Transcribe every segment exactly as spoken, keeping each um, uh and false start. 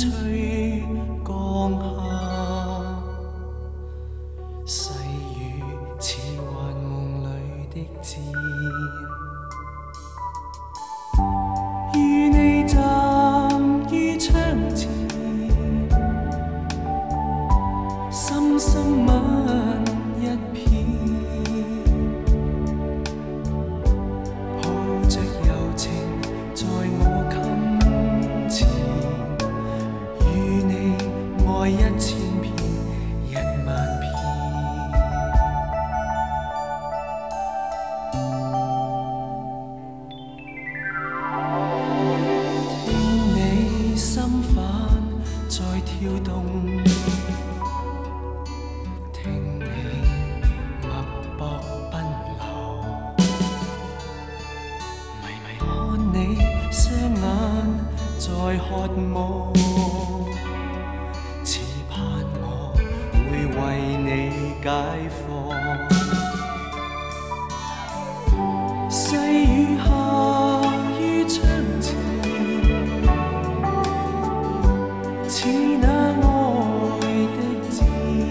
吹降下，细雨似幻梦里的箭，与你站於窗前，深深吻一片，抱着柔情在我襟前，與你愛一千遍一萬遍。聽你心瓣在跳動，聽你脈搏奔流，迷迷看你雙眼在渴望，似盼我會為你解放。細雨下於窗前，似那愛的箭，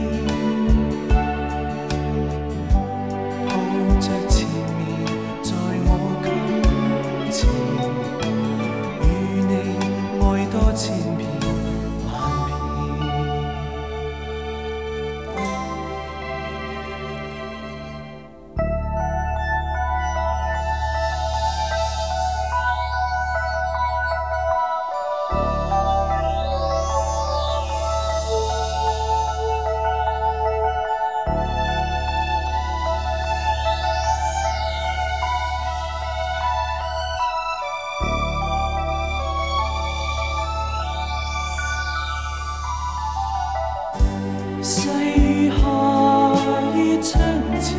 抱着纏綿在我襟前，與你愛多千遍萬遍。細雨下於窗前，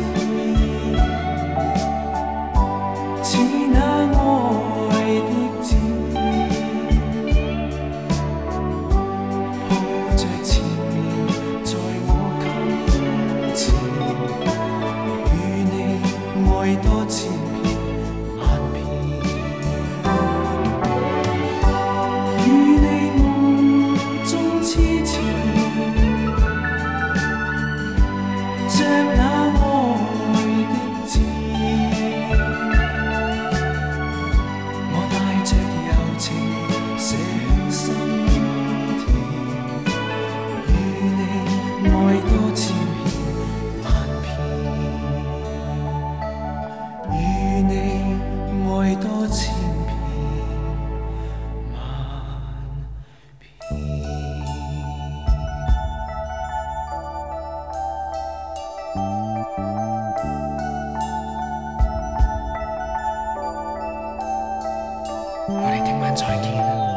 似那愛的箭，抱着纏綿在我襟前，與你愛多千遍萬遍，與你夢中痴纏，着那愛的箭，我帶着柔情射向心田，與你愛多千遍萬遍，與你愛多千遍萬遍。我哋聽晚再見。